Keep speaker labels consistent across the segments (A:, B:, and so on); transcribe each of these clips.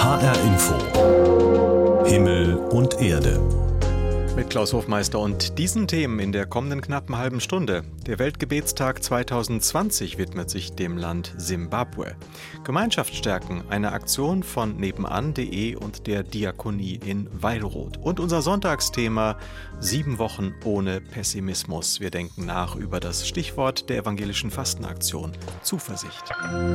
A: HR Info. Himmel und Erde.
B: Mit Klaus Hofmeister und diesen Themen in der kommenden knappen halben Stunde. Der Weltgebetstag 2020 widmet sich dem Land Simbabwe. Gemeinschaft stärken, eine Aktion von nebenan.de und der Diakonie in Weilroth. Und unser Sonntagsthema: 7 Wochen ohne Pessimismus. Wir denken nach über das Stichwort der evangelischen Fastenaktion: Zuversicht.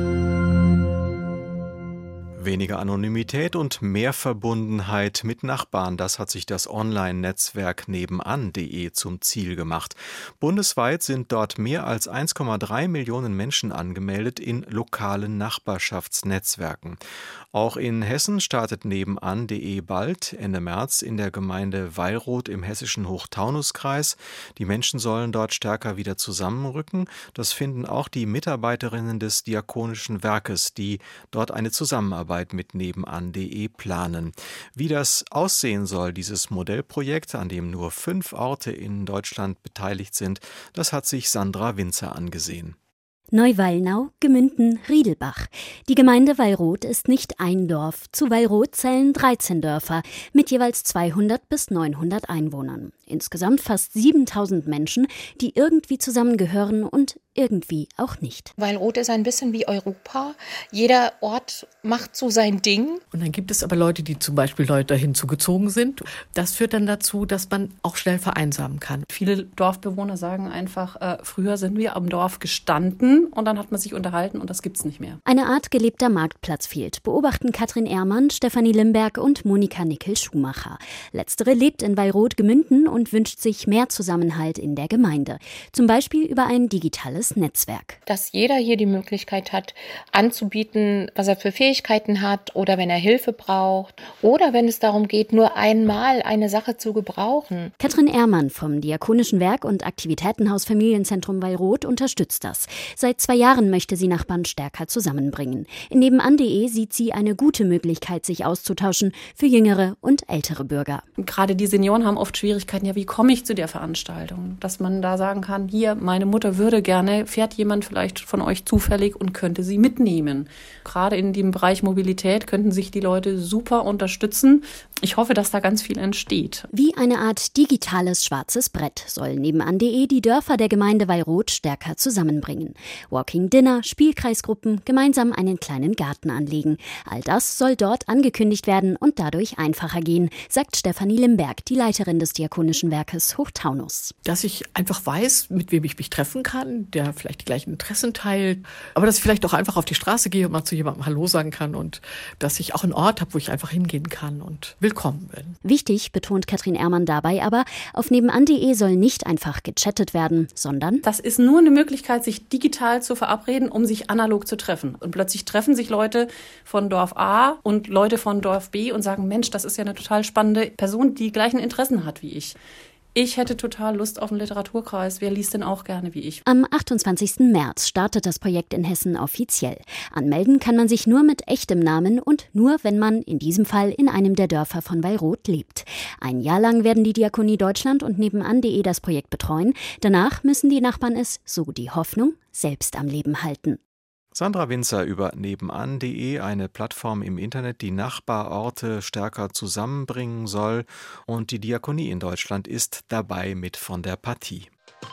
B: Weniger Anonymität und mehr Verbundenheit mit Nachbarn, das hat sich das Online-Netzwerk nebenan.de zum Ziel gemacht. Bundesweit sind dort mehr als 1,3 Millionen Menschen angemeldet in lokalen Nachbarschaftsnetzwerken. Auch in Hessen startet nebenan.de bald, Ende März, in der Gemeinde Weilroth im hessischen Hochtaunuskreis. Die Menschen sollen dort stärker wieder zusammenrücken. Das finden auch die Mitarbeiterinnen des Diakonischen Werkes, die dort eine Zusammenarbeit mit nebenan.de planen. Wie das aussehen soll, dieses Modellprojekt, an dem nur 5 Orte in Deutschland beteiligt sind, das hat sich Sandra Winzer angesehen.
C: Neuwallnau, Gemünden, Riedelbach. Die Gemeinde Weilroth ist nicht ein Dorf. Zu Weilroth zählen 13 Dörfer mit jeweils 200 bis 900 Einwohnern. Insgesamt fast 7000 Menschen, die irgendwie zusammengehören und irgendwie auch nicht.
D: Weilroth ist ein bisschen wie Europa. Jeder Ort macht so sein Ding.
E: Und dann gibt es aber Leute, die zum Beispiel dahin zugezogen sind. Das führt dann dazu, dass man auch schnell vereinsamen kann.
F: Viele Dorfbewohner sagen einfach, früher sind wir am Dorf gestanden und dann hat man sich unterhalten und das gibt's nicht mehr.
C: Eine Art gelebter Marktplatz fehlt, beobachten Katrin Ehrmann, Stefanie Limberg und Monika Nickel-Schumacher. Letztere lebt in Weilroth-Gemünden und wünscht sich mehr Zusammenhalt in der Gemeinde. Zum Beispiel über ein digitales Netzwerk.
D: Dass jeder hier die Möglichkeit hat, anzubieten, was er für Fähigkeiten hat oder wenn er Hilfe braucht oder wenn es darum geht, nur einmal eine Sache zu gebrauchen.
C: Katrin Ehrmann vom Diakonischen Werk und Aktivitätenhaus Familienzentrum Weilroth unterstützt das. Seit 2 Jahren möchte sie Nachbarn stärker zusammenbringen. In nebenan.de sieht sie eine gute Möglichkeit, sich auszutauschen für jüngere und ältere Bürger.
F: Gerade die Senioren haben oft Schwierigkeiten, ja, wie komme ich zu der Veranstaltung? Dass man da sagen kann, hier, meine Mutter würde gerne, fährt jemand vielleicht von euch zufällig und könnte sie mitnehmen. Gerade in dem Bereich Mobilität könnten sich die Leute super unterstützen. Ich hoffe, dass da ganz viel entsteht.
C: Wie eine Art digitales schwarzes Brett soll nebenan.de die Dörfer der Gemeinde Weilroth stärker zusammenbringen. Walking Dinner, Spielkreisgruppen, gemeinsam einen kleinen Garten anlegen. All das soll dort angekündigt werden und dadurch einfacher gehen, sagt Stefanie Limberg, die Leiterin des Diakonischen Werkes Hochtaunus.
E: Dass ich einfach weiß, mit wem ich mich treffen kann, der vielleicht die gleichen Interessen teilt, aber dass ich vielleicht auch einfach auf die Straße gehe und mal zu jemandem Hallo sagen kann und dass ich auch einen Ort habe, wo ich einfach hingehen kann und willkommen bin.
C: Wichtig, betont Katrin Ehrmann dabei aber, auf nebenan.de soll nicht einfach gechattet werden, sondern
F: das ist nur eine Möglichkeit, sich digital zu verabreden, um sich analog zu treffen. Und plötzlich treffen sich Leute von Dorf A und Leute von Dorf B und sagen, Mensch, das ist ja eine total spannende Person, die gleichen Interessen hat wie ich. Ich hätte total Lust auf einen Literaturkreis. Wer liest denn auch gerne wie ich?
C: Am 28. März startet das Projekt in Hessen offiziell. Anmelden kann man sich nur mit echtem Namen und nur, wenn man in diesem Fall in einem der Dörfer von Weilroth lebt. 1 Jahr lang werden die Diakonie Deutschland und nebenan.de das Projekt betreuen. Danach müssen die Nachbarn es, so die Hoffnung, selbst am Leben halten.
B: Sandra Winzer über nebenan.de, eine Plattform im Internet, die Nachbarorte stärker zusammenbringen soll. Und die Diakonie in Deutschland ist dabei mit von der Partie.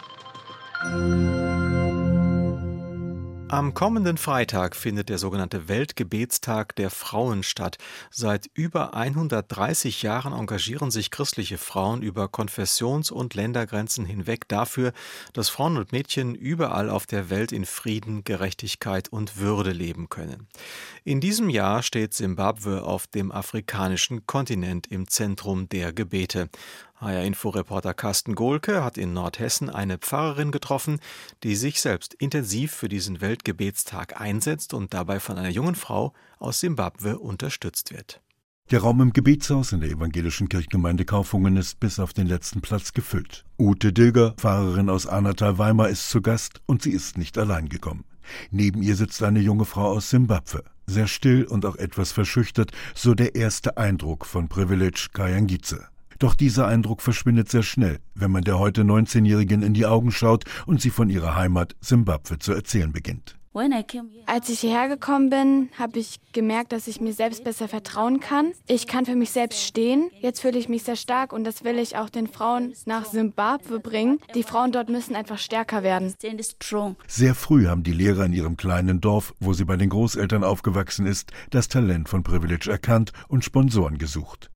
B: Am kommenden Freitag findet der sogenannte Weltgebetstag der Frauen statt. Seit über 130 Jahren engagieren sich christliche Frauen über Konfessions- und Ländergrenzen hinweg dafür, dass Frauen und Mädchen überall auf der Welt in Frieden, Gerechtigkeit und Würde leben können. In diesem Jahr steht Simbabwe auf dem afrikanischen Kontinent im Zentrum der Gebete. HR-Info-Reporter Carsten Gohlke hat in Nordhessen eine Pfarrerin getroffen, die sich selbst intensiv für diesen Weltgebetstag einsetzt und dabei von einer jungen Frau aus Simbabwe unterstützt wird.
G: Der Raum im Gebetshaus in der evangelischen Kirchgemeinde Kaufungen ist bis auf den letzten Platz gefüllt. Ute Dilger, Pfarrerin aus Arnatal-Weimar, ist zu Gast und sie ist nicht allein gekommen. Neben ihr sitzt eine junge Frau aus Simbabwe. Sehr still und auch etwas verschüchtert, so der erste Eindruck von Privilege Kayangize. Doch dieser Eindruck verschwindet sehr schnell, wenn man der heute 19-Jährigen in die Augen schaut und sie von ihrer Heimat Simbabwe zu erzählen beginnt.
H: Als ich hierher gekommen bin, habe ich gemerkt, dass ich mir selbst besser vertrauen kann. Ich kann für mich selbst stehen. Jetzt fühle ich mich sehr stark und das will ich auch den Frauen nach Simbabwe bringen. Die Frauen dort müssen einfach stärker werden.
G: Sehr früh haben die Lehrer in ihrem kleinen Dorf, wo sie bei den Großeltern aufgewachsen ist, das Talent von Privilege erkannt und Sponsoren gesucht.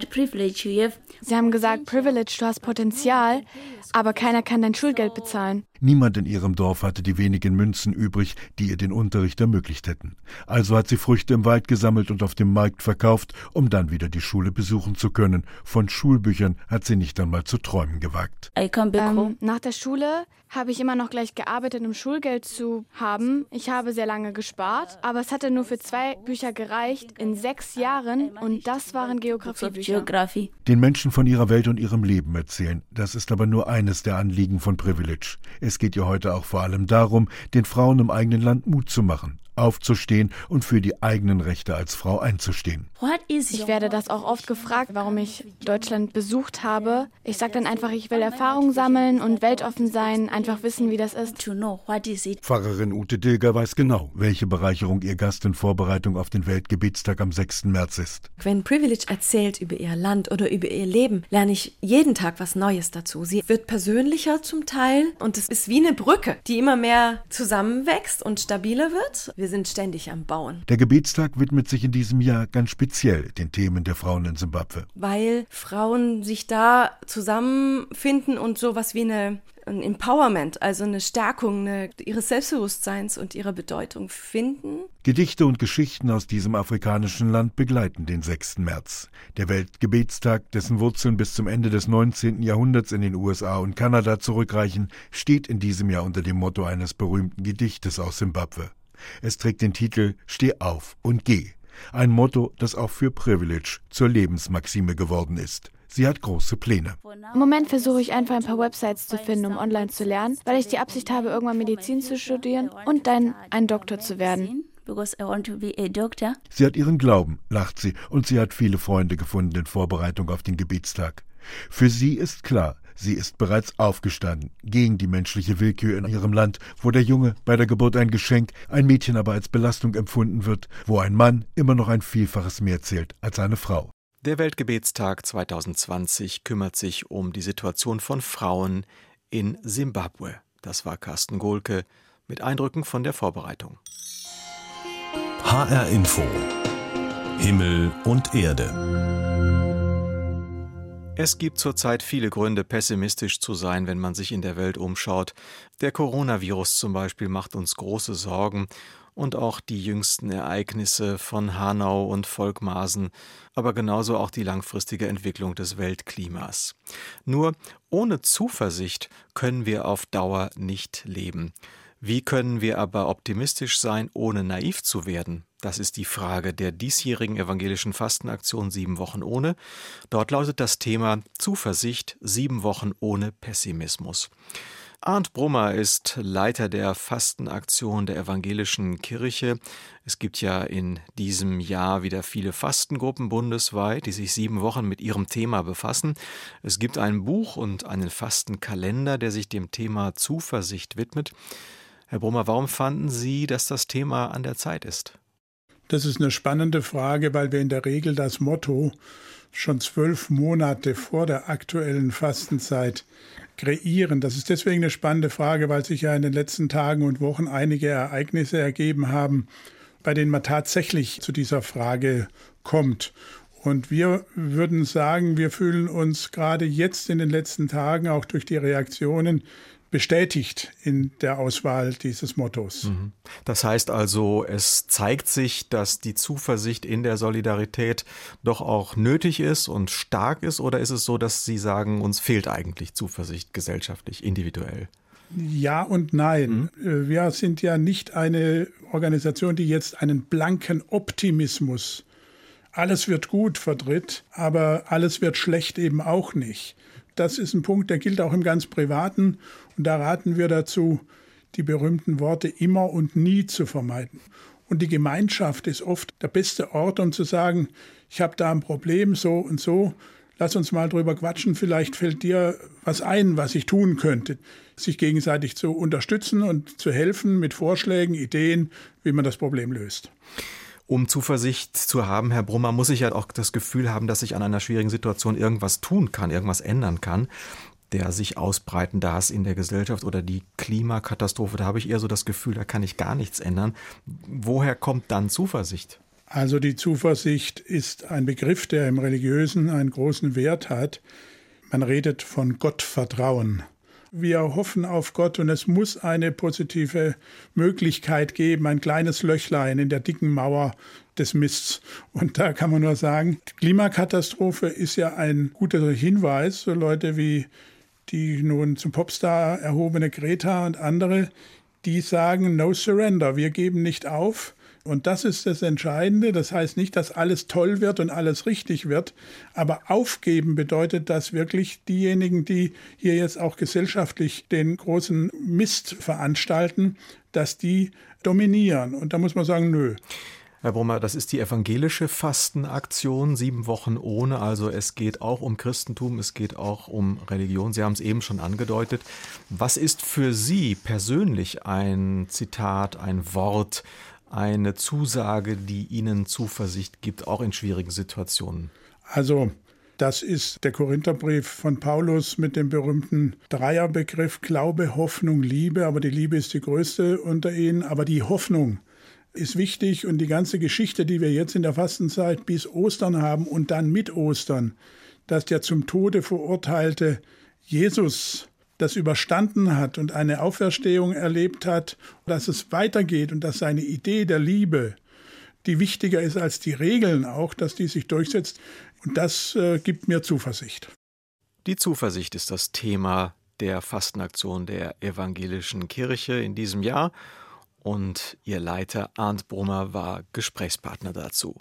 H: Sie haben gesagt, Privilege, du hast Potenzial, aber keiner kann dein Schulgeld bezahlen.
G: Niemand in ihrem Dorf hatte die wenigen Münzen übrig, die ihr den Unterricht ermöglicht hätten. Also hat sie Früchte im Wald gesammelt und auf dem Markt verkauft, um dann wieder die Schule besuchen zu können. Von Schulbüchern hat sie nicht einmal zu träumen gewagt.
H: Nach der Schule habe ich immer noch gleich gearbeitet, um Schulgeld zu haben. Ich habe sehr lange gespart, aber es hatte nur für 2 Bücher gereicht in 6 Jahren und das waren Geografiebücher.
G: Den Menschen von ihrer Welt und ihrem Leben erzählen, das ist aber nur eines der Anliegen von Privilege. Es geht ihr heute auch vor allem darum, den Frauen im eigenen Land Mut zu machen, aufzustehen und für die eigenen Rechte als Frau einzustehen.
H: Ich werde das auch oft gefragt, warum ich Deutschland besucht habe. Ich sage dann einfach, ich will Erfahrung sammeln und weltoffen sein, einfach wissen, wie das ist.
G: Pfarrerin Ute Dilger weiß genau, welche Bereicherung ihr Gast in Vorbereitung auf den Weltgebetstag am 6. März ist.
I: Wenn Privilege erzählt über ihr Land oder über ihr Leben, lerne ich jeden Tag was Neues dazu. Sie wird persönlicher zum Teil und es ist wie eine Brücke, die immer mehr zusammenwächst und stabiler wird. Wir sind ständig am Bauen.
G: Der Gebetstag widmet sich in diesem Jahr ganz speziell den Themen der Frauen in Simbabwe.
I: Weil Frauen sich da zusammenfinden und sowas wie ein Empowerment, also eine Stärkung ihres Selbstbewusstseins und ihrer Bedeutung finden.
G: Gedichte und Geschichten aus diesem afrikanischen Land begleiten den 6. März. Der Weltgebetstag, dessen Wurzeln bis zum Ende des 19. Jahrhunderts in den USA und Kanada zurückreichen, steht in diesem Jahr unter dem Motto eines berühmten Gedichtes aus Simbabwe. Es trägt den Titel »Steh auf und geh«. Ein Motto, das auch für Privilege zur Lebensmaxime geworden ist. Sie hat große Pläne.
H: Im Moment versuche ich einfach ein paar Websites zu finden, um online zu lernen, weil ich die Absicht habe, irgendwann Medizin zu studieren und dann ein Doktor zu werden.
G: Sie hat ihren Glauben, lacht sie, und sie hat viele Freunde gefunden in Vorbereitung auf den Gebetstag. Für sie ist klar, sie ist bereits aufgestanden, gegen die menschliche Willkür in ihrem Land, wo der Junge bei der Geburt ein Geschenk, ein Mädchen aber als Belastung empfunden wird, wo ein Mann immer noch ein Vielfaches mehr zählt als eine Frau.
B: Der Weltgebetstag 2020 kümmert sich um die Situation von Frauen in Simbabwe. Das war Carsten Gohlke mit Eindrücken von der Vorbereitung.
A: HR Info. Himmel und Erde.
B: Es gibt zurzeit viele Gründe, pessimistisch zu sein, wenn man sich in der Welt umschaut. Der Coronavirus zum Beispiel macht uns große Sorgen und auch die jüngsten Ereignisse von Hanau und Volkmarsen, aber genauso auch die langfristige Entwicklung des Weltklimas. Nur ohne Zuversicht können wir auf Dauer nicht leben. Wie können wir aber optimistisch sein, ohne naiv zu werden? Das ist die Frage der diesjährigen evangelischen Fastenaktion 7 Wochen ohne. Dort lautet das Thema Zuversicht, 7 Wochen ohne Pessimismus. Arndt Brummer ist Leiter der Fastenaktion der evangelischen Kirche. Es gibt ja in diesem Jahr wieder viele Fastengruppen bundesweit, die sich 7 Wochen mit ihrem Thema befassen. Es gibt ein Buch und einen Fastenkalender, der sich dem Thema Zuversicht widmet. Herr Brummer, warum fanden Sie, dass das Thema an der Zeit ist?
J: Das ist eine spannende Frage, weil wir in der Regel das Motto schon 12 Monate vor der aktuellen Fastenzeit kreieren. Das ist deswegen eine spannende Frage, weil sich ja in den letzten Tagen und Wochen einige Ereignisse ergeben haben, bei denen man tatsächlich zu dieser Frage kommt. Und wir würden sagen, wir fühlen uns gerade jetzt in den letzten Tagen auch durch die Reaktionen bestätigt in der Auswahl dieses Mottos.
B: Das heißt also, es zeigt sich, dass die Zuversicht in der Solidarität doch auch nötig ist und stark ist, oder ist es so, dass Sie sagen, uns fehlt eigentlich Zuversicht gesellschaftlich, individuell?
J: Ja und nein. Wir sind ja nicht eine Organisation, die jetzt einen blanken Optimismus, alles wird gut, vertritt, aber alles wird schlecht eben auch nicht. Das ist ein Punkt, der gilt auch im ganz Privaten. Und da raten wir dazu, die berühmten Worte immer und nie zu vermeiden. Und die Gemeinschaft ist oft der beste Ort, um zu sagen, ich habe da ein Problem, so und so. lass uns mal drüber quatschen, vielleicht fällt dir was ein, was ich tun könnte. Sich gegenseitig zu unterstützen und zu helfen mit Vorschlägen, Ideen, wie man das Problem löst.
B: Um Zuversicht zu haben, Herr Brummer, muss ich ja auch das Gefühl haben, dass ich an einer schwierigen Situation irgendwas tun kann, irgendwas ändern kann. Der sich ausbreitende Hass in der Gesellschaft oder die Klimakatastrophe, da habe ich eher so das Gefühl, da kann ich gar nichts ändern. Woher kommt dann Zuversicht?
J: Also die Zuversicht ist ein Begriff, der im Religiösen einen großen Wert hat. Man redet von Gottvertrauen. Wir hoffen auf Gott und es muss eine positive Möglichkeit geben, ein kleines Löchlein in der dicken Mauer des Mists. Und da kann man nur sagen, die Klimakatastrophe ist ja ein guter Hinweis. So Leute wie die nun zum Popstar erhobene Greta und andere, die sagen no surrender, wir geben nicht auf. Und das ist das Entscheidende. Das heißt nicht, dass alles toll wird und alles richtig wird. Aber aufgeben bedeutet, dass wirklich diejenigen, die hier jetzt auch gesellschaftlich den großen Mist veranstalten, dass die dominieren. Und da muss man sagen, nö.
B: Herr Brummer, das ist die evangelische Fastenaktion, 7 Wochen ohne. Also es geht auch um Christentum, es geht auch um Religion. Sie haben es eben schon angedeutet. Was ist für Sie persönlich ein Zitat, ein Wort, eine Zusage, die Ihnen Zuversicht gibt, auch in schwierigen Situationen?
J: Also das ist der Korintherbrief von Paulus mit dem berühmten Dreierbegriff Glaube, Hoffnung, Liebe. Aber die Liebe ist die größte unter ihnen. Aber die Hoffnung ist wichtig und die ganze Geschichte, die wir jetzt in der Fastenzeit bis Ostern haben und dann mit Ostern, dass der zum Tode verurteilte Jesus das überstanden hat und eine Auferstehung erlebt hat, dass es weitergeht und dass seine Idee der Liebe, die wichtiger ist als die Regeln auch, dass die sich durchsetzt. Und das gibt mir Zuversicht.
B: Die Zuversicht ist das Thema der Fastenaktion der Evangelischen Kirche in diesem Jahr. Und ihr Leiter Arndt Brummer war Gesprächspartner dazu.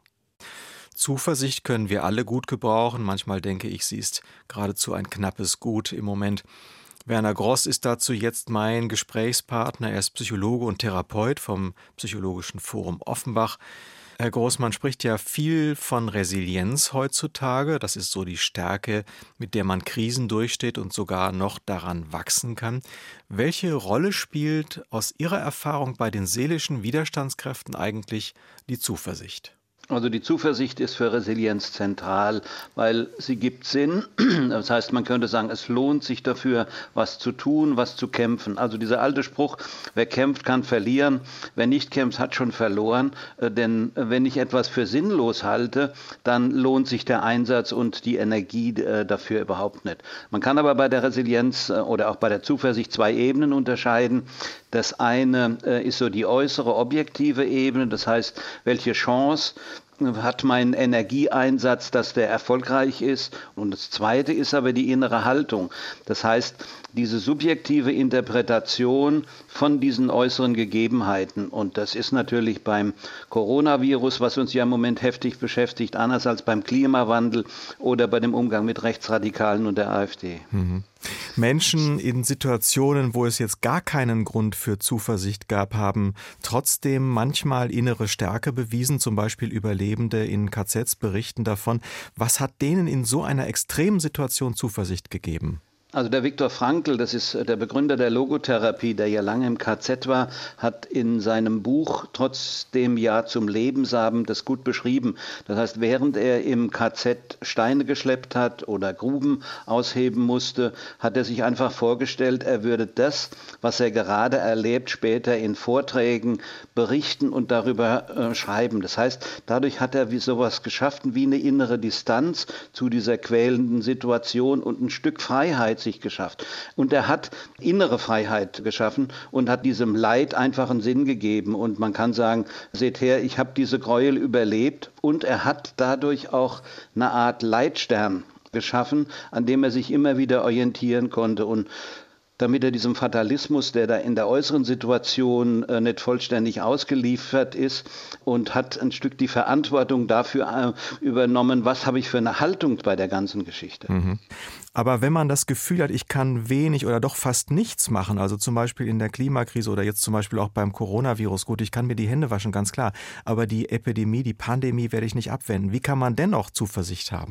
B: Zuversicht können wir alle gut gebrauchen. Manchmal denke ich, sie ist geradezu ein knappes Gut im Moment. Werner Gross ist dazu jetzt mein Gesprächspartner. Er ist Psychologe und Therapeut vom Psychologischen Forum Offenbach. Herr Gross, man spricht ja viel von Resilienz heutzutage. Das ist so die Stärke, mit der man Krisen durchsteht und sogar noch daran wachsen kann. Welche Rolle spielt aus Ihrer Erfahrung bei den seelischen Widerstandskräften eigentlich die Zuversicht?
K: Also die Zuversicht ist für Resilienz zentral, weil sie gibt Sinn. Das heißt, man könnte sagen, es lohnt sich dafür, was zu tun, was zu kämpfen. Also dieser alte Spruch, wer kämpft, kann verlieren. Wer nicht kämpft, hat schon verloren. Denn wenn ich etwas für sinnlos halte, dann lohnt sich der Einsatz und die Energie dafür überhaupt nicht. Man kann aber bei der Resilienz oder auch bei der Zuversicht 2 Ebenen unterscheiden. Das eine ist so die äußere, objektive Ebene, das heißt, welche Chance hat mein Energieeinsatz, dass der erfolgreich ist. Und das zweite ist aber die innere Haltung. Das heißt, diese subjektive Interpretation von diesen äußeren Gegebenheiten. Und das ist natürlich beim Coronavirus, was uns ja im Moment heftig beschäftigt, anders als beim Klimawandel oder bei dem Umgang mit Rechtsradikalen und der AfD.
B: Mhm. Menschen in Situationen, wo es jetzt gar keinen Grund für Zuversicht gab, haben trotzdem manchmal innere Stärke bewiesen. Zum Beispiel Überlebende in KZs berichten davon. Was hat denen in so einer extremen Situation Zuversicht gegeben?
K: Also der Viktor Frankl, das ist der Begründer der Logotherapie, der ja lange im KZ war, hat in seinem Buch Trotzdem Ja zum Lebensabend das gut beschrieben. Das heißt, während er im KZ Steine geschleppt hat oder Gruben ausheben musste, hat er sich einfach vorgestellt, er würde das, was er gerade erlebt, später in Vorträgen berichten und darüber schreiben. Das heißt, dadurch hat er wie sowas geschaffen wie eine innere Distanz zu dieser quälenden Situation und ein Stück Freiheit sich geschafft. Und er hat innere Freiheit geschaffen und hat diesem Leid einfach einen Sinn gegeben. Und man kann sagen, seht her, ich habe diese Gräuel überlebt. Und er hat dadurch auch eine Art Leitstern geschaffen, an dem er sich immer wieder orientieren konnte. Und damit er diesem Fatalismus, der da in der äußeren Situation nicht vollständig ausgeliefert ist, und hat ein Stück die Verantwortung dafür übernommen, was habe ich für eine Haltung bei der ganzen Geschichte.
B: Mhm. Aber wenn man das Gefühl hat, ich kann wenig oder doch fast nichts machen, also zum Beispiel in der Klimakrise oder jetzt zum Beispiel auch beim Coronavirus, gut, ich kann mir die Hände waschen, ganz klar, aber die Epidemie, die Pandemie werde ich nicht abwenden. Wie kann man dennoch Zuversicht haben?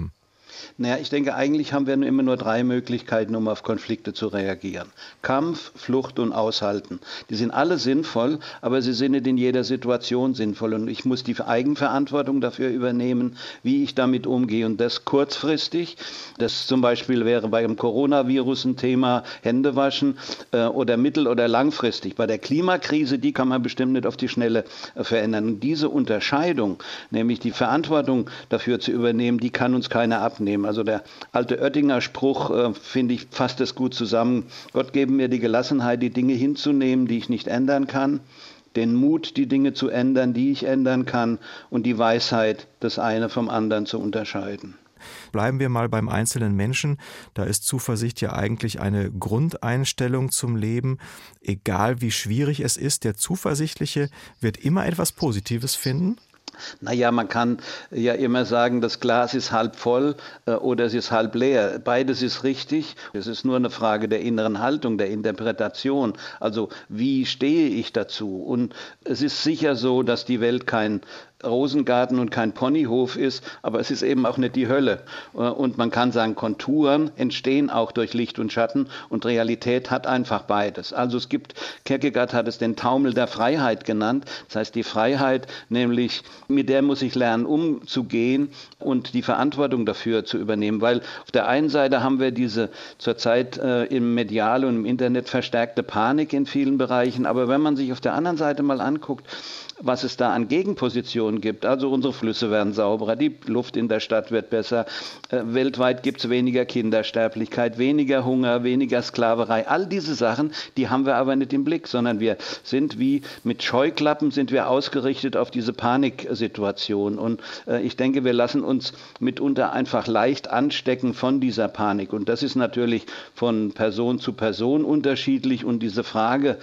K: Naja, ich denke, eigentlich haben wir immer nur 3 Möglichkeiten, um auf Konflikte zu reagieren. Kampf, Flucht und Aushalten. Die sind alle sinnvoll, aber sie sind nicht in jeder Situation sinnvoll. Und ich muss die Eigenverantwortung dafür übernehmen, wie ich damit umgehe. Und das kurzfristig. Das zum Beispiel wäre beim Coronavirus ein Thema, Hände waschen, oder mittel- oder langfristig. Bei der Klimakrise, die kann man bestimmt nicht auf die Schnelle verändern. Und diese Unterscheidung, nämlich die Verantwortung dafür zu übernehmen, die kann uns keiner abnehmen. Also der alte Oettinger Spruch, finde ich, fasst es gut zusammen. Gott gebe mir die Gelassenheit, die Dinge hinzunehmen, die ich nicht ändern kann, den Mut, die Dinge zu ändern, die ich ändern kann, und die Weisheit, das eine vom anderen zu unterscheiden.
B: Bleiben wir mal beim einzelnen Menschen. Da ist Zuversicht ja eigentlich eine Grundeinstellung zum Leben. Egal wie schwierig es ist, der Zuversichtliche wird immer etwas Positives finden.
K: Naja, man kann ja immer sagen, das Glas ist halb voll oder es ist halb leer. Beides ist richtig. Es ist nur eine Frage der inneren Haltung, der Interpretation. Also wie stehe ich dazu? Und es ist sicher so, dass die Welt kein Rosengarten und kein Ponyhof ist, aber es ist eben auch nicht die Hölle. Und man kann sagen, Konturen entstehen auch durch Licht und Schatten, und Realität hat einfach beides. Also es gibt, Kierkegaard hat es den Taumel der Freiheit genannt, das heißt die Freiheit, nämlich mit der muss ich lernen umzugehen und die Verantwortung dafür zu übernehmen, weil auf der einen Seite haben wir diese zurzeit im Medial und im Internet verstärkte Panik in vielen Bereichen, aber wenn man sich auf der anderen Seite mal anguckt, was es da an Gegenpositionen gibt. Also unsere Flüsse werden sauberer, die Luft in der Stadt wird besser, weltweit gibt es weniger Kindersterblichkeit, weniger Hunger, weniger Sklaverei. All diese Sachen, die haben wir aber nicht im Blick, sondern wir sind wie mit Scheuklappen sind wir ausgerichtet auf diese Paniksituation. Und ich denke, wir lassen uns mitunter einfach leicht anstecken von dieser Panik. Und das ist natürlich von Person zu Person unterschiedlich. Und diese Frage,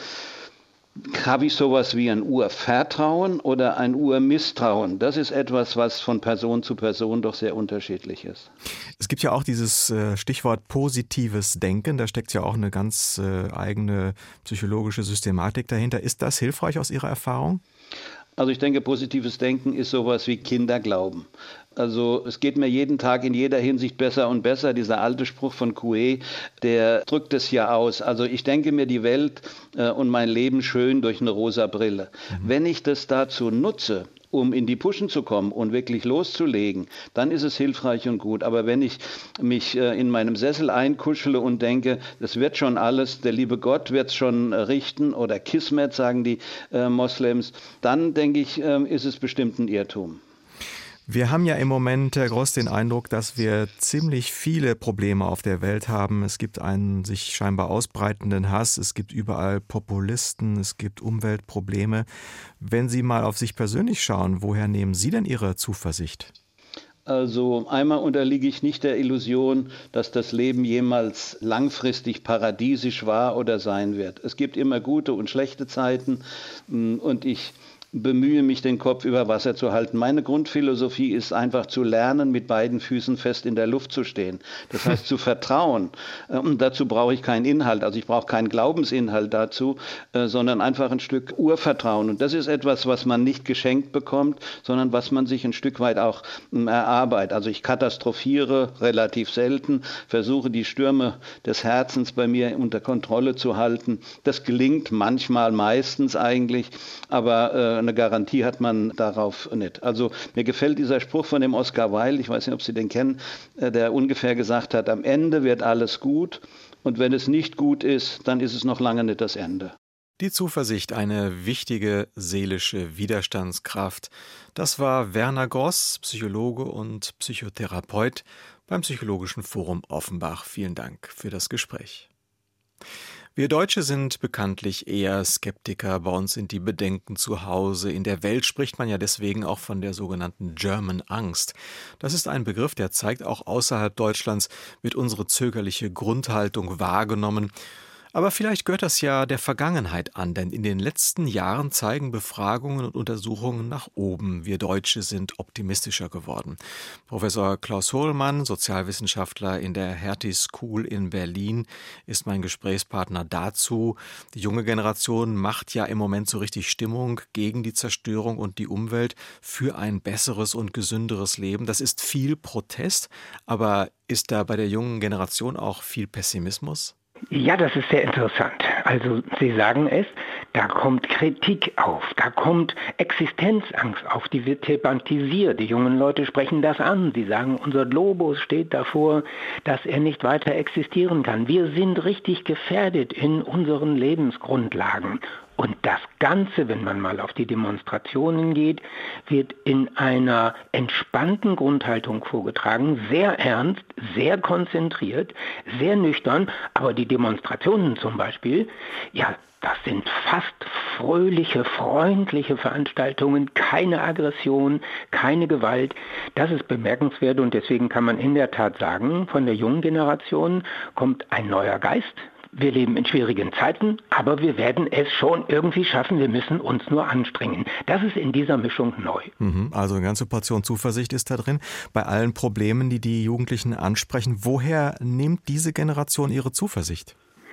K: habe ich sowas wie ein Urvertrauen oder ein Urmisstrauen? Das ist etwas, was von Person zu Person doch sehr unterschiedlich ist.
B: Es gibt ja auch dieses Stichwort positives Denken. Da steckt ja auch eine ganz eigene psychologische Systematik dahinter. Ist das hilfreich aus Ihrer Erfahrung?
K: Also ich denke, positives Denken ist sowas wie Kinderglauben. Also es geht mir jeden Tag in jeder Hinsicht besser und besser. Dieser alte Spruch von Coué, der drückt es ja aus. Also ich denke mir die Welt und mein Leben schön durch eine rosa Brille. Wenn ich das dazu nutze, um in die Puschen zu kommen und wirklich loszulegen, dann ist es hilfreich und gut. Aber wenn ich mich in meinem Sessel einkuschele und denke, das wird schon alles, der liebe Gott wird es schon richten, oder Kismet, sagen die Moslems, dann denke ich, ist es bestimmt ein Irrtum.
B: Wir haben ja im Moment, Herr Gross, den Eindruck, dass wir ziemlich viele Probleme auf der Welt haben. Es gibt einen sich scheinbar ausbreitenden Hass, es gibt überall Populisten, es gibt Umweltprobleme. Wenn Sie mal auf sich persönlich schauen, woher nehmen Sie denn Ihre Zuversicht?
K: Also einmal unterliege ich nicht der Illusion, dass das Leben jemals langfristig paradiesisch war oder sein wird. Es gibt immer gute und schlechte Zeiten, und ich bemühe mich, den Kopf über Wasser zu halten. Meine Grundphilosophie ist einfach zu lernen, mit beiden Füßen fest in der Luft zu stehen. Das heißt, zu vertrauen. Und dazu brauche ich keinen Inhalt. Also ich brauche keinen Glaubensinhalt dazu, sondern einfach ein Stück Urvertrauen. Und das ist etwas, was man nicht geschenkt bekommt, sondern was man sich ein Stück weit auch erarbeitet. Also ich katastrophiere relativ selten, versuche die Stürme des Herzens bei mir unter Kontrolle zu halten. Das gelingt manchmal, meistens eigentlich, aber eine Garantie hat man darauf nicht. Also mir gefällt dieser Spruch von dem Oscar Wilde, ich weiß nicht, ob Sie den kennen, der ungefähr gesagt hat, am Ende wird alles gut, und wenn es nicht gut ist, dann ist es noch lange nicht das Ende.
B: Die Zuversicht, eine wichtige seelische Widerstandskraft. Das war Werner Gross, Psychologe und Psychotherapeut beim Psychologischen Forum Offenbach. Vielen Dank für das Gespräch. Wir Deutsche sind bekanntlich eher Skeptiker. Bei uns sind die Bedenken zu Hause. In der Welt spricht man ja deswegen auch von der sogenannten German Angst. Das ist ein Begriff, der zeigt, auch außerhalb Deutschlands wird unsere zögerliche Grundhaltung wahrgenommen. Aber vielleicht gehört das ja der Vergangenheit an, denn in den letzten Jahren zeigen Befragungen und Untersuchungen nach oben. Wir Deutsche sind optimistischer geworden. Professor Klaus Horlmann, Sozialwissenschaftler in der Hertie School in Berlin, ist mein Gesprächspartner dazu. Die junge Generation macht ja im Moment so richtig Stimmung gegen die Zerstörung und die Umwelt für ein besseres und gesünderes Leben. Das ist viel Protest, aber ist da bei der jungen Generation auch viel Pessimismus?
L: Ja, das ist sehr interessant. Also Sie sagen es, da kommt Kritik auf, da kommt Existenzangst auf, die wird thematisiert. Die jungen Leute sprechen das an. Sie sagen, unser Globus steht davor, dass er nicht weiter existieren kann. Wir sind richtig gefährdet in unseren Lebensgrundlagen. Und das Ganze, wenn man mal auf die Demonstrationen geht, wird in einer entspannten Grundhaltung vorgetragen, sehr ernst, sehr konzentriert, sehr nüchtern. Aber die Demonstrationen zum Beispiel, ja, das sind fast fröhliche, freundliche Veranstaltungen, keine Aggression, keine Gewalt. Das ist bemerkenswert und deswegen kann man in der Tat sagen, von der jungen Generation kommt ein neuer Geist. Wir leben in schwierigen Zeiten, aber wir werden es schon irgendwie schaffen. Wir müssen uns nur anstrengen. Das ist in dieser Mischung neu.
B: Also eine ganze Portion Zuversicht ist da drin. Bei allen Problemen, die die Jugendlichen ansprechen, woher nimmt diese Generation ihre Zuversicht?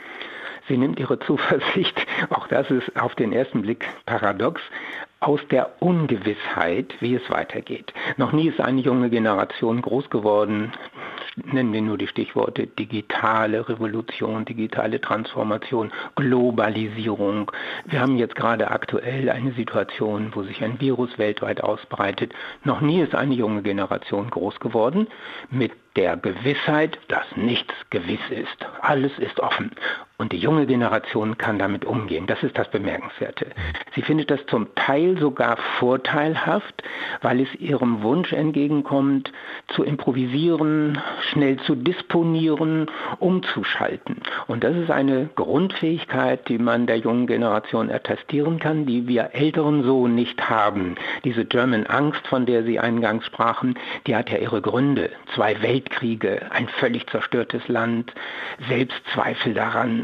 L: Sie nimmt ihre Zuversicht, auch das ist auf den ersten Blick paradox, aus der Ungewissheit, wie es weitergeht. Noch nie ist eine junge Generation groß geworden. Nennen wir nur die Stichworte digitale Revolution, digitale Transformation, Globalisierung. Wir haben jetzt gerade aktuell eine Situation, wo sich ein Virus weltweit ausbreitet. Noch nie ist eine junge Generation groß geworden mit der Gewissheit, dass nichts gewiss ist. Alles ist offen. Und die junge Generation kann damit umgehen. Das ist das Bemerkenswerte. Sie findet das zum Teil sogar vorteilhaft, weil es ihrem Wunsch entgegenkommt, zu improvisieren, schnell zu disponieren, umzuschalten. Und das ist eine Grundfähigkeit, die man der jungen Generation attestieren kann, die wir Älteren so nicht haben. Diese German Angst, von der Sie eingangs sprachen, die hat ja ihre Gründe. 2 Weltkriege, ein völlig zerstörtes Land, Selbstzweifel daran,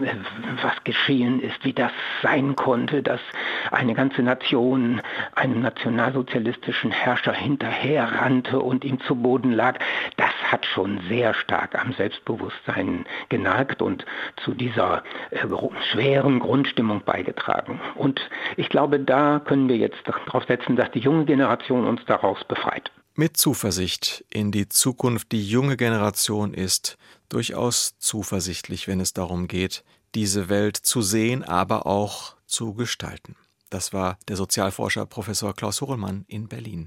L: was geschehen ist, wie das sein konnte, dass eine ganze Nation einem nationalsozialistischen Herrscher hinterherrannte und ihm zu Boden lag. Das hat schon sehr stark am Selbstbewusstsein genagt und zu dieser schweren Grundstimmung beigetragen. Und ich glaube, da können wir jetzt darauf setzen, dass die junge Generation uns daraus befreit.
B: Mit Zuversicht in die Zukunft. Die junge Generation ist durchaus zuversichtlich, wenn es darum geht, diese Welt zu sehen, aber auch zu gestalten. Das war der Sozialforscher Professor Klaus Horlmann in Berlin.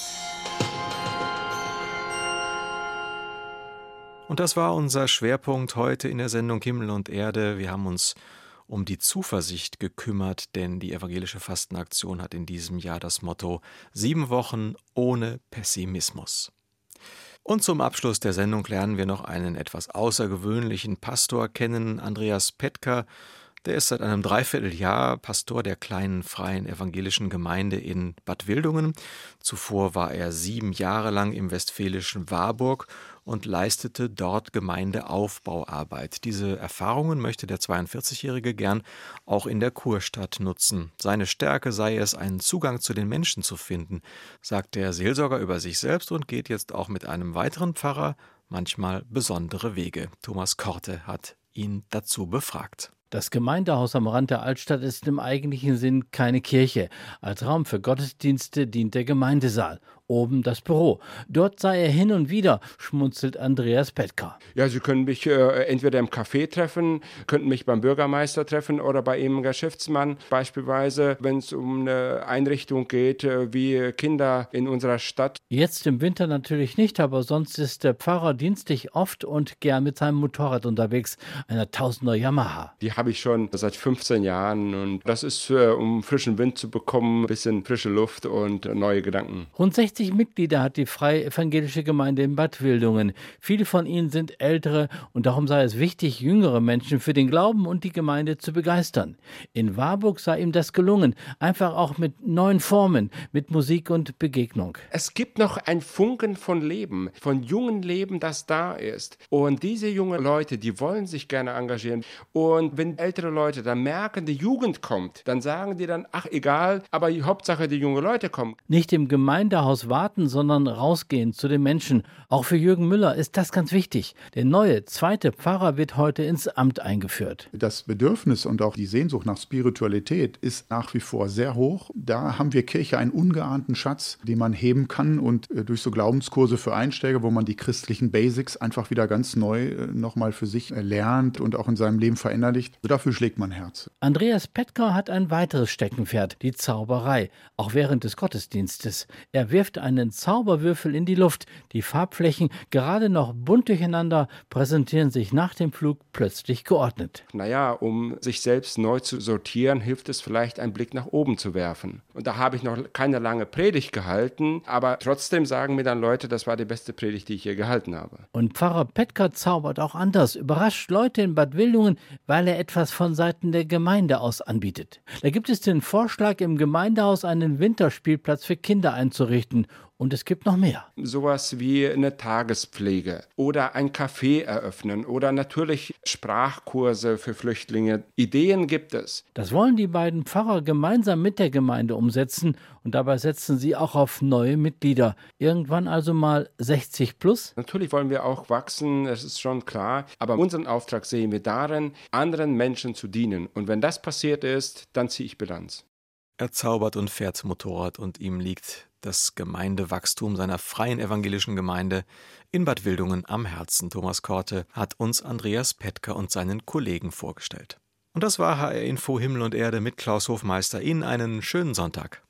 B: Und das war unser Schwerpunkt heute in der Sendung Himmel und Erde. Wir haben uns um die Zuversicht gekümmert, denn die Evangelische Fastenaktion hat in diesem Jahr das Motto 7 Wochen ohne Pessimismus. Und zum Abschluss der Sendung lernen wir noch einen etwas außergewöhnlichen Pastor kennen, Andreas Petka. Der ist seit einem Dreivierteljahr Pastor der kleinen freien evangelischen Gemeinde in Bad Wildungen. Zuvor war er 7 Jahre lang im westfälischen Warburg und leistete dort Gemeindeaufbauarbeit. Diese Erfahrungen möchte der 42-Jährige gern auch in der Kurstadt nutzen. Seine Stärke sei es, einen Zugang zu den Menschen zu finden, sagt der Seelsorger über sich selbst und geht jetzt auch mit einem weiteren Pfarrer manchmal besondere Wege. Thomas Korte hat ihn dazu befragt.
M: Das Gemeindehaus am Rand der Altstadt ist im eigentlichen Sinn keine Kirche. Als Raum für Gottesdienste dient der Gemeindesaal. Oben das Büro. Dort sei er hin und wieder, schmunzelt Andreas Petka.
N: Ja, Sie können mich entweder im Café treffen, könnten mich beim Bürgermeister treffen oder bei einem Geschäftsmann. Beispielsweise, wenn es um eine Einrichtung geht, wie Kinder in unserer Stadt.
M: Jetzt im Winter natürlich nicht, aber sonst ist der Pfarrer dienstlich oft und gern mit seinem Motorrad unterwegs, einer 1000er Yamaha.
N: Die habe ich schon seit 15 Jahren und das ist, um frischen Wind zu bekommen, ein bisschen frische Luft und neue Gedanken.
M: Rund 60 Mitglieder hat die Freie Evangelische Gemeinde in Bad Wildungen. Viele von ihnen sind Ältere und darum sei es wichtig, jüngere Menschen für den Glauben und die Gemeinde zu begeistern. In Warburg sei ihm das gelungen, einfach auch mit neuen Formen, mit Musik und Begegnung.
N: Es gibt noch ein Funken von Leben, von jungen Leben, das da ist. Und diese jungen Leute, die wollen sich gerne engagieren. Und wenn ältere Leute dann merken, die Jugend kommt, dann sagen die dann, ach egal, aber die Hauptsache, die jungen Leute kommen.
M: Nicht im Gemeindehaus warten, sondern rausgehen zu den Menschen. Auch für Jürgen Müller ist das ganz wichtig. Der neue, zweite Pfarrer wird heute ins Amt eingeführt.
O: Das Bedürfnis und auch die Sehnsucht nach Spiritualität ist nach wie vor sehr hoch. Da haben wir Kirche einen ungeahnten Schatz, den man heben kann und durch so Glaubenskurse für Einsteiger, wo man die christlichen Basics einfach wieder ganz neu nochmal für sich lernt und auch in seinem Leben verinnerlicht. Dafür schlägt mein Herz.
M: Andreas Petka hat ein weiteres Steckenpferd, die Zauberei, auch während des Gottesdienstes. Er wirft einen Zauberwürfel in die Luft. Die Farbflächen, gerade noch bunt durcheinander, präsentieren sich nach dem Flug plötzlich geordnet.
N: Naja, um sich selbst neu zu sortieren, hilft es vielleicht, einen Blick nach oben zu werfen. Und da habe ich noch keine lange Predigt gehalten, aber trotzdem sagen mir dann Leute, das war die beste Predigt, die ich je gehalten habe.
M: Und Pfarrer Petka zaubert auch anders, überrascht Leute in Bad Wildungen, weil er etwas von Seiten der Gemeinde aus anbietet. Da gibt es den Vorschlag, im Gemeindehaus einen Winterspielplatz für Kinder einzurichten. Und es gibt noch mehr.
N: Sowas wie eine Tagespflege oder ein Café eröffnen oder natürlich Sprachkurse für Flüchtlinge. Ideen gibt es.
M: Das wollen die beiden Pfarrer gemeinsam mit der Gemeinde umsetzen und dabei setzen sie auch auf neue Mitglieder. Irgendwann also mal 60 plus?
N: Natürlich wollen wir auch wachsen, das ist schon klar. Aber unseren Auftrag sehen wir darin, anderen Menschen zu dienen. Und wenn das passiert ist, dann ziehe ich Bilanz.
B: Er zaubert und fährt Motorrad und ihm liegt das Gemeindewachstum seiner Freien Evangelischen Gemeinde in Bad Wildungen am Herzen. Thomas Korte hat uns Andreas Petka und seinen Kollegen vorgestellt. Und das war HR Info Himmel und Erde mit Klaus Hofmeister. Ihnen einen schönen Sonntag.